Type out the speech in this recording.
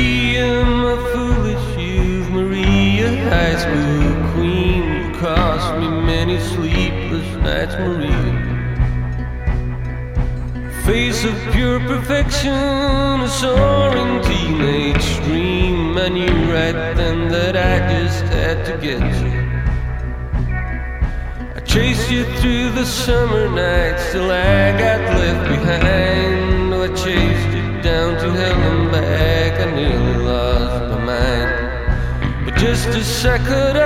Maria, my foolish youth, Maria, high school queen, you cost me many sleepless nights, Maria. Face of pure perfection, a soaring teenage dream. I knew right then that I just had to get you. I chased you through the summer nights till I got left behind. I chased you down to hell and back, I nearly lost my mind. But just as I could